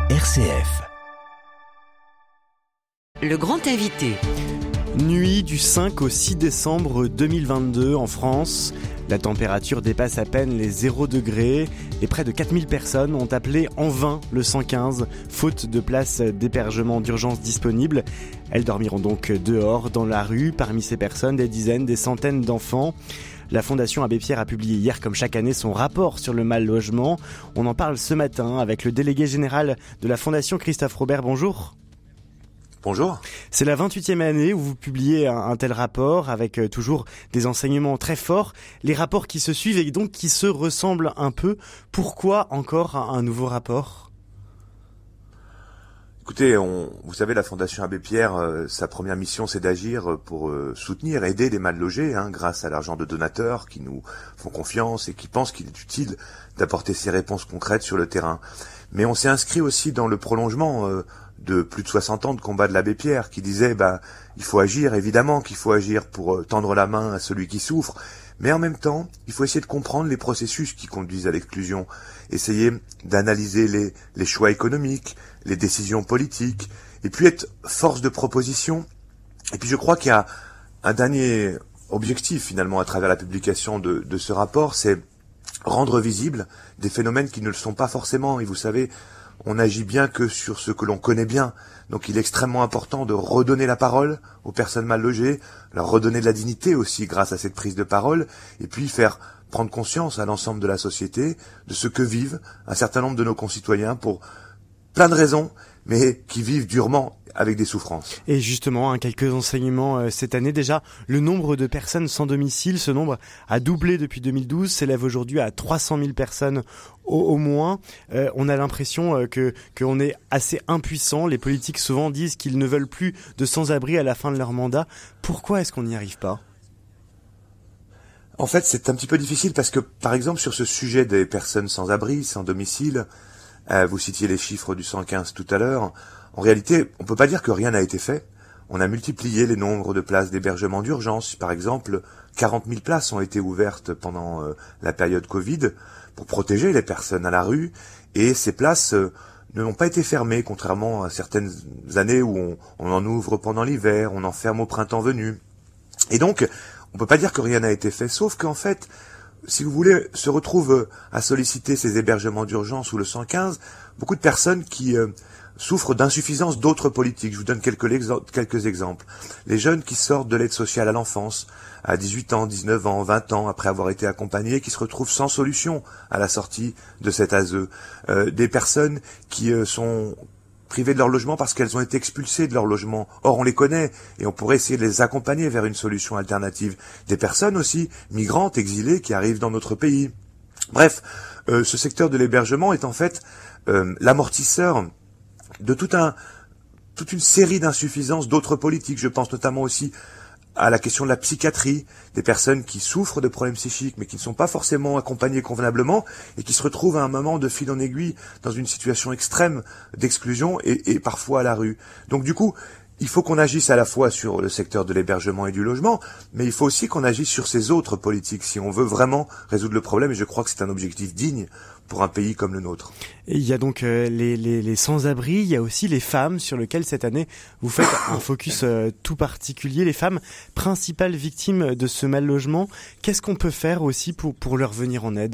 RCF. Le grand invité. Nuit du 5 au 6 décembre 2022 en France. La température dépasse à peine les 0 degrés et près de 4000 personnes ont appelé en vain le 115, faute de places d'hébergement d'urgence disponibles. Elles dormiront donc dehors, dans la rue. Parmi ces personnes, des dizaines, des centaines d'enfants. La Fondation Abbé Pierre a publié hier, comme chaque année, son rapport sur le mal-logement. On en parle ce matin avec le délégué général de la Fondation, Christophe Robert. Bonjour. Bonjour. C'est la 28e année où vous publiez un tel rapport avec toujours des enseignements très forts. Les rapports qui se suivent et donc qui se ressemblent un peu. Pourquoi encore un nouveau rapport ? Écoutez, vous savez, la Fondation Abbé Pierre, sa première mission, c'est d'agir pour soutenir, aider les mal logés, grâce à l'argent de donateurs qui nous font confiance et qui pensent qu'il est utile d'apporter ces réponses concrètes sur le terrain. Mais on s'est inscrit aussi dans le prolongement de plus de 60 ans de combat de l'Abbé Pierre, qui disait, il faut agir, évidemment qu'il faut agir pour tendre la main à celui qui souffre, mais en même temps, il faut essayer de comprendre les processus qui conduisent à l'exclusion, essayer d'analyser les choix économiques, les décisions politiques, et puis être force de proposition. Et puis je crois qu'il y a un dernier objectif finalement à travers la publication de ce rapport, c'est rendre visibles des phénomènes qui ne le sont pas forcément. Et vous savez, on n'agit bien que sur ce que l'on connaît bien. Donc il est extrêmement important de redonner la parole aux personnes mal logées, leur redonner de la dignité aussi grâce à cette prise de parole, et puis faire prendre conscience à l'ensemble de la société de ce que vivent un certain nombre de nos concitoyens pour plein de raisons, mais qui vivent durement avec des souffrances. Et justement, quelques enseignements cette année. Déjà, le nombre de personnes sans domicile, ce nombre a doublé depuis 2012, s'élève aujourd'hui à 300 000 personnes au moins. On a l'impression qu'on est assez impuissant. Les politiques souvent disent qu'ils ne veulent plus de sans-abri à la fin de leur mandat. Pourquoi est-ce qu'on n'y arrive pas ? En fait, c'est un petit peu difficile parce que, par exemple, sur ce sujet des personnes sans abri, sans domicile, vous citiez les chiffres du 115 tout à l'heure. En réalité, on peut pas dire que rien n'a été fait. On a multiplié les nombres de places d'hébergement d'urgence. Par exemple, 40 000 places ont été ouvertes pendant la période Covid pour protéger les personnes à la rue. Et ces places n'ont pas été fermées, contrairement à certaines années où on en ouvre pendant l'hiver, on en ferme au printemps venu. Et donc, on peut pas dire que rien n'a été fait, sauf qu'en fait, si vous voulez, se retrouvent à solliciter ces hébergements d'urgence ou le 115, beaucoup de personnes qui souffrent d'insuffisance d'autres politiques. Je vous donne quelques exemples. Les jeunes qui sortent de l'aide sociale à l'enfance, à 18 ans, 19 ans, 20 ans, après avoir été accompagnés, qui se retrouvent sans solution à la sortie de cet ASE. Des personnes qui sont privées de leur logement parce qu'elles ont été expulsées de leur logement. Or, on les connaît et on pourrait essayer de les accompagner vers une solution alternative. Des personnes aussi, migrantes, exilées, qui arrivent dans notre pays. Bref, ce secteur de l'hébergement est en fait l'amortisseur de toute une série d'insuffisances d'autres politiques. Je pense notamment aussi à la question de la psychiatrie, des personnes qui souffrent de problèmes psychiques mais qui ne sont pas forcément accompagnées convenablement et qui se retrouvent à un moment de fil en aiguille dans une situation extrême d'exclusion et parfois à la rue. Donc du coup, il faut qu'on agisse à la fois sur le secteur de l'hébergement et du logement, mais il faut aussi qu'on agisse sur ces autres politiques si on veut vraiment résoudre le problème, et je crois que c'est un objectif digne pour un pays comme le nôtre. Et il y a donc les sans-abri, il y a aussi les femmes sur lesquelles cette année vous faites un focus tout particulier, les femmes principales victimes de ce mal-logement. Qu'est-ce qu'on peut faire aussi pour leur venir en aide ?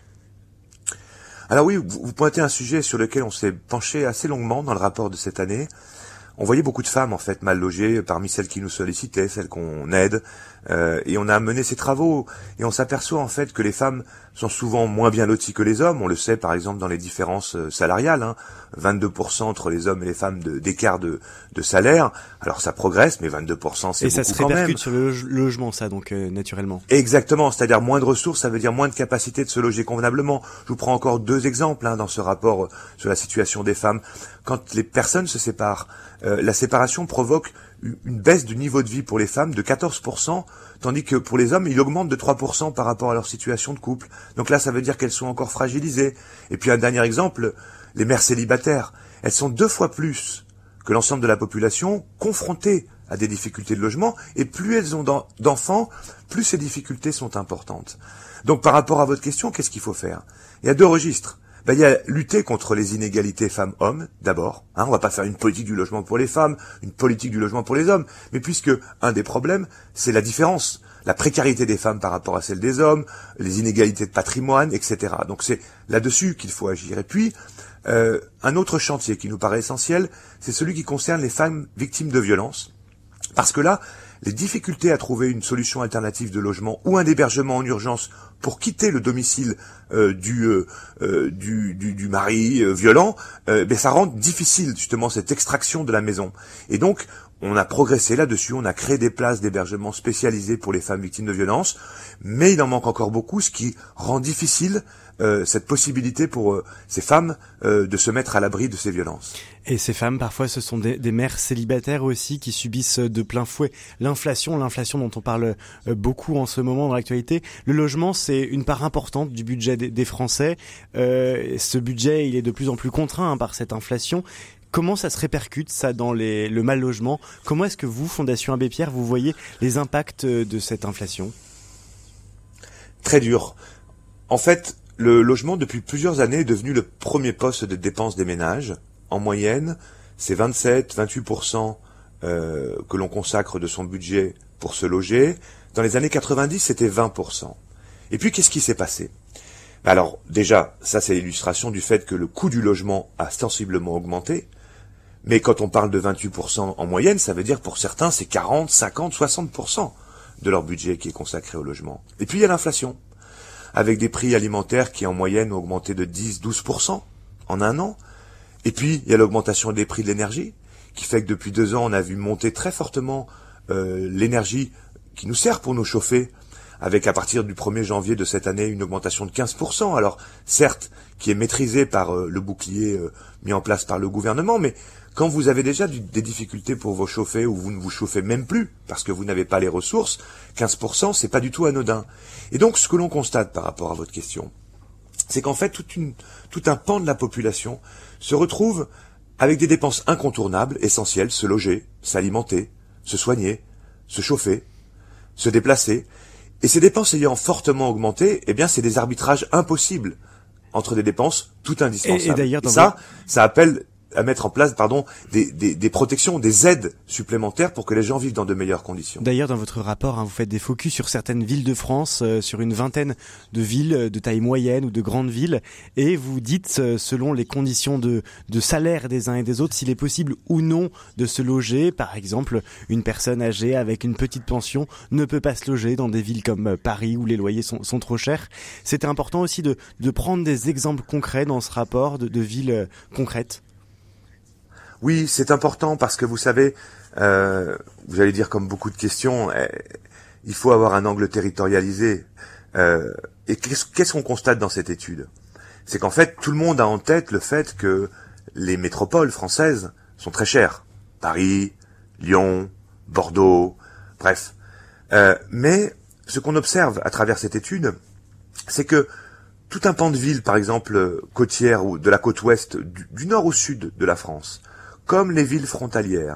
Alors oui, vous pointez un sujet sur lequel on s'est penché assez longuement dans le rapport de cette année. On voyait beaucoup de femmes en fait mal logées parmi celles qui nous sollicitaient, celles qu'on aide, et on a mené ces travaux et on s'aperçoit en fait que les femmes sont souvent moins bien loties que les hommes. On le sait par exemple dans les différences salariales, 22% entre les hommes et les femmes d'écart de salaire. Alors ça progresse, mais 22% c'est beaucoup quand même. Et ça se répercute sur le logement, ça donc naturellement. Exactement, c'est-à-dire moins de ressources, ça veut dire moins de capacité de se loger convenablement. Je vous prends encore 2 exemples dans ce rapport sur la situation des femmes. Quand les personnes se séparent, la séparation provoque une baisse du niveau de vie pour les femmes de 14%, tandis que pour les hommes, il augmente de 3% par rapport à leur situation de couple. Donc là, ça veut dire qu'elles sont encore fragilisées. Et puis un dernier exemple, les mères célibataires, elles sont 2 fois plus que l'ensemble de la population confrontées à des difficultés de logement, et plus elles ont d'enfants, plus ces difficultés sont importantes. Donc par rapport à votre question, qu'est-ce qu'il faut faire ? Il y a 2 registres. il y a lutter contre les inégalités femmes-hommes, d'abord. On va pas faire une politique du logement pour les femmes, une politique du logement pour les hommes. Mais puisque un des problèmes, c'est la différence. La précarité des femmes par rapport à celle des hommes, les inégalités de patrimoine, etc. Donc c'est là-dessus qu'il faut agir. Et puis, un autre chantier qui nous paraît essentiel, c'est celui qui concerne les femmes victimes de violences. Parce que là, les difficultés à trouver une solution alternative de logement ou un hébergement en urgence pour quitter le domicile du mari violent, ça rend difficile justement cette extraction de la maison. Et donc, on a progressé là-dessus, on a créé des places d'hébergement spécialisées pour les femmes victimes de violences, mais il en manque encore beaucoup, ce qui rend difficile cette possibilité pour ces femmes de se mettre à l'abri de ces violences. Et ces femmes, parfois, ce sont des mères célibataires aussi qui subissent de plein fouet l'inflation dont on parle beaucoup en ce moment dans l'actualité. Le logement, c'est une part importante du budget des Français. Ce budget, il est de plus en plus contraint par cette inflation. Comment ça se répercute, ça, dans le mal logement? Comment est-ce que vous, Fondation Abbé Pierre, vous voyez les impacts de cette inflation? Très dur. En fait, le logement, depuis plusieurs années, est devenu le premier poste de dépenses des ménages. En moyenne, c'est 27-28% que l'on consacre de son budget pour se loger. Dans les années 90, c'était 20%. Et puis, qu'est-ce qui s'est passé? Alors, déjà, ça c'est l'illustration du fait que le coût du logement a sensiblement augmenté. Mais quand on parle de 28% en moyenne, ça veut dire pour certains, c'est 40, 50, 60% de leur budget qui est consacré au logement. Et puis, il y a l'inflation, avec des prix alimentaires qui en moyenne ont augmenté de 10-12% en un an. Et puis, il y a l'augmentation des prix de l'énergie, qui fait que depuis 2 ans, on a vu monter très fortement l'énergie qui nous sert pour nous chauffer, avec à partir du 1er janvier de cette année une augmentation de 15%. Alors, certes, qui est maîtrisée par le bouclier mis en place par le gouvernement, mais quand vous avez déjà des difficultés pour vous chauffer, ou vous ne vous chauffez même plus, parce que vous n'avez pas les ressources, 15%, c'est pas du tout anodin. Et donc, ce que l'on constate par rapport à votre question, c'est qu'en fait, tout un pan de la population se retrouve avec des dépenses incontournables, essentielles, se loger, s'alimenter, se soigner, se chauffer, se déplacer. Et ces dépenses ayant fortement augmenté, c'est des arbitrages impossibles entre des dépenses tout indispensables. Et d'ailleurs, ça appelle à mettre en place, des protections, des aides supplémentaires pour que les gens vivent dans de meilleures conditions. D'ailleurs, dans votre rapport, vous faites des focus sur certaines villes de France, sur une vingtaine de villes de taille moyenne ou de grandes villes, et vous dites, selon les conditions de salaire des uns et des autres, s'il est possible ou non de se loger. Par exemple, une personne âgée avec une petite pension ne peut pas se loger dans des villes comme Paris où les loyers sont trop chers. C'était important aussi de prendre des exemples concrets dans ce rapport de villes concrètes. Oui, c'est important parce que vous savez, vous allez dire comme beaucoup de questions, il faut avoir un angle territorialisé. Et qu'est-ce qu'on constate dans cette étude? C'est qu'en fait, tout le monde a en tête le fait que les métropoles françaises sont très chères. Paris, Lyon, Bordeaux, bref. Mais ce qu'on observe à travers cette étude, c'est que tout un pan de villes, par exemple côtières ou de la côte ouest, du nord au sud de la France, comme les villes frontalières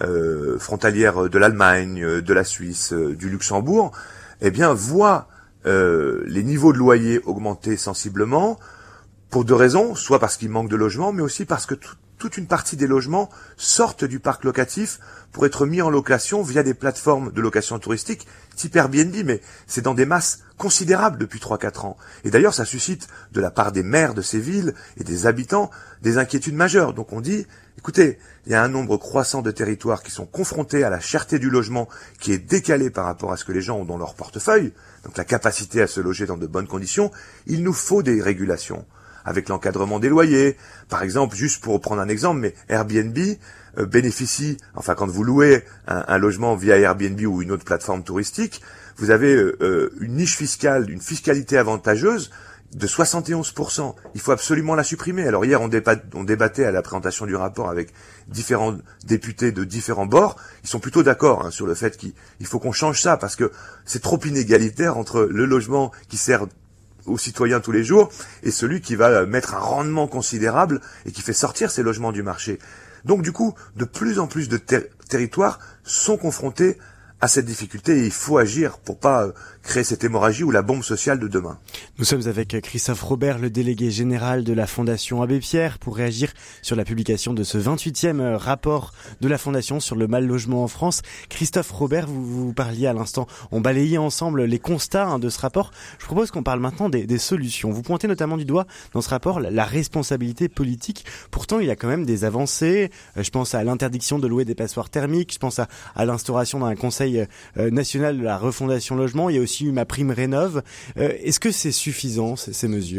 de l'Allemagne, de la Suisse, du Luxembourg, voient les niveaux de loyer augmenter sensiblement pour 2 raisons, soit parce qu'il manque de logements, mais aussi parce que toute une partie des logements sortent du parc locatif pour être mis en location via des plateformes de location touristique type Airbnb, mais c'est dans des masses considérables depuis 3-4 ans. Et d'ailleurs, ça suscite de la part des maires de ces villes et des habitants des inquiétudes majeures. Donc on dit, écoutez, il y a un nombre croissant de territoires qui sont confrontés à la cherté du logement qui est décalée par rapport à ce que les gens ont dans leur portefeuille, donc la capacité à se loger dans de bonnes conditions. Il nous faut des régulations avec l'encadrement des loyers. Par exemple, juste pour prendre un exemple, mais Airbnb bénéficie, quand vous louez un logement via Airbnb ou une autre plateforme touristique, vous avez une niche fiscale, une fiscalité avantageuse de 71%. Il faut absolument la supprimer. Alors hier, on débattait à la présentation du rapport avec différents députés de différents bords. Ils sont plutôt d'accord sur le fait qu'il faut qu'on change ça parce que c'est trop inégalitaire entre le logement qui sert aux citoyens tous les jours et celui qui va mettre un rendement considérable et qui fait sortir ces logements du marché. Donc du coup, de plus en plus de territoires sont confrontés à cette difficulté et il faut agir pour pas créer cette hémorragie ou la bombe sociale de demain. Nous sommes avec Christophe Robert, le délégué général de la Fondation Abbé Pierre, pour réagir sur la publication de ce 28e rapport de la Fondation sur le mal logement en France. Christophe Robert, vous parliez à l'instant, on balayait ensemble les constats de ce rapport. Je propose qu'on parle maintenant des solutions. Vous pointez notamment du doigt dans ce rapport la responsabilité politique. Pourtant, il y a quand même des avancées. Je pense à l'interdiction de louer des passoires thermiques. Je pense à l'instauration d'un conseil national de la refondation logement. Il y a aussi eu MaPrimeRénov'. Est-ce que c'est suffisant, ces mesures ?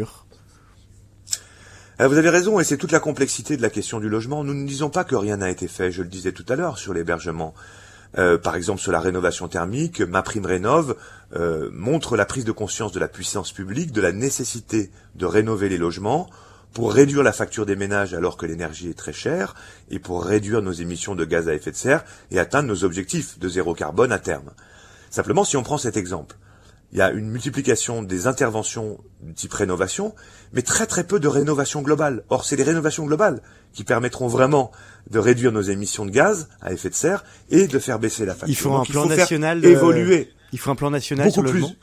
Vous avez raison, et c'est toute la complexité de la question du logement. Nous ne disons pas que rien n'a été fait, je le disais tout à l'heure, sur l'hébergement. Par exemple, sur la rénovation thermique, MaPrimeRénov' montre la prise de conscience de la puissance publique, de la nécessité de rénover les logements pour réduire la facture des ménages alors que l'énergie est très chère et pour réduire nos émissions de gaz à effet de serre et atteindre nos objectifs de zéro carbone à terme. Simplement, si on prend cet exemple, il y a une multiplication des interventions du type rénovation, mais très très peu de rénovation globale. Or, c'est les rénovations globales qui permettront vraiment de réduire nos émissions de gaz à effet de serre et de faire baisser la facture. Il faut un plan national évoluer. Il faut un plan national sur le logement.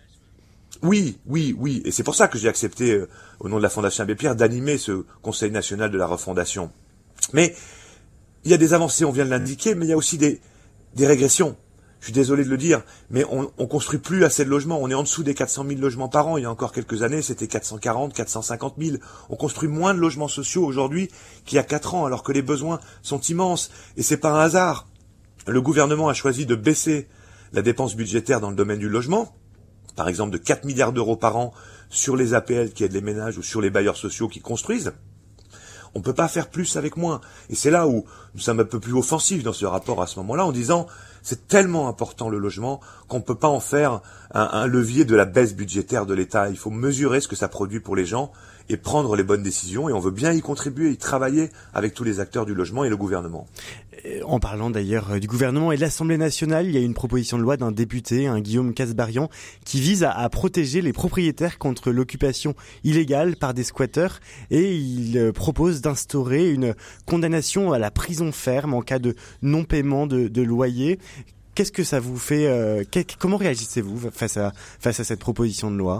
Oui. Et c'est pour ça que j'ai accepté, au nom de la Fondation Abbé Pierre, d'animer ce Conseil national de la refondation. Mais il y a des avancées, on vient de l'indiquer, mais il y a aussi des régressions. Je suis désolé de le dire, mais on construit plus assez de logements. On est en dessous des 400 000 logements par an. Il y a encore quelques années, c'était 440, 450 000. On construit moins de logements sociaux aujourd'hui qu'il y a 4 ans, alors que les besoins sont immenses. Et c'est pas un hasard. Le gouvernement a choisi de baisser la dépense budgétaire dans le domaine du logement, par exemple de 4 milliards d'euros par an sur les APL qui aident les ménages ou sur les bailleurs sociaux qui construisent. On ne peut pas faire plus avec moins. Et c'est là où nous sommes un peu plus offensifs dans ce rapport à ce moment-là, en disant c'est tellement important le logement qu'on ne peut pas en faire un levier de la baisse budgétaire de l'État. Il faut mesurer ce que ça produit pour les gens et prendre les bonnes décisions. Et on veut bien y contribuer, y travailler avec tous les acteurs du logement et le gouvernement. En parlant d'ailleurs du gouvernement et de l'Assemblée nationale, il y a une proposition de loi d'un député, Guillaume Kasbarian, qui vise à protéger les propriétaires contre l'occupation illégale par des squatteurs, et il propose d'instaurer une condamnation à la prison ferme en cas de non-paiement de loyer. Qu'est-ce que ça vous fait comment réagissez-vous face à cette proposition de loi ?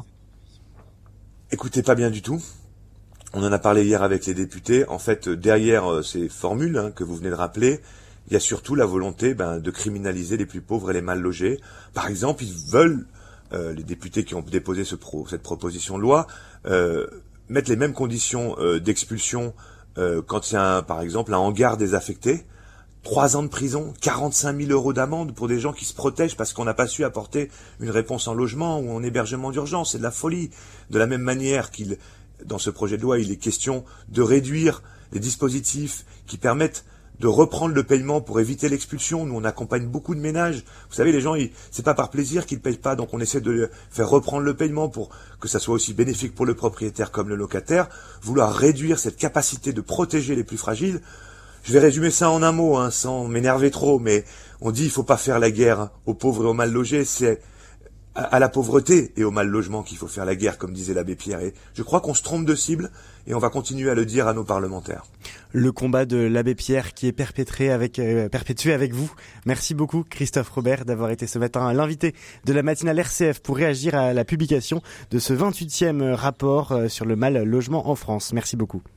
Écoutez, pas bien du tout. On en a parlé hier avec les députés. En fait, derrière ces formules que vous venez de rappeler, il y a surtout la volonté de criminaliser les plus pauvres et les mal logés. Par exemple, ils veulent, les députés qui ont déposé cette proposition de loi, mettre les mêmes conditions d'expulsion quand il y a, par exemple, un hangar désaffecté. 3 ans de prison, 45 000 euros d'amende pour des gens qui se protègent parce qu'on n'a pas su apporter une réponse en logement ou en hébergement d'urgence. C'est de la folie. De la même manière dans ce projet de loi, il est question de réduire les dispositifs qui permettent de reprendre le paiement pour éviter l'expulsion. Nous, on accompagne beaucoup de ménages. Vous savez, les gens, c'est pas par plaisir qu'ils payent pas, donc on essaie de faire reprendre le paiement pour que ça soit aussi bénéfique pour le propriétaire comme le locataire. Vouloir réduire cette capacité de protéger les plus fragiles. Je vais résumer ça en un mot, sans m'énerver trop, mais on dit il faut pas faire la guerre aux pauvres et aux mal logés, c'est à la pauvreté et au mal logement qu'il faut faire la guerre, comme disait l'abbé Pierre. Et je crois qu'on se trompe de cible et on va continuer à le dire à nos parlementaires. Le combat de l'abbé Pierre qui est perpétué avec vous. Merci beaucoup Christophe Robert d'avoir été ce matin l'invité de la matinale RCF pour réagir à la publication de ce 28e rapport sur le mal logement en France. Merci beaucoup.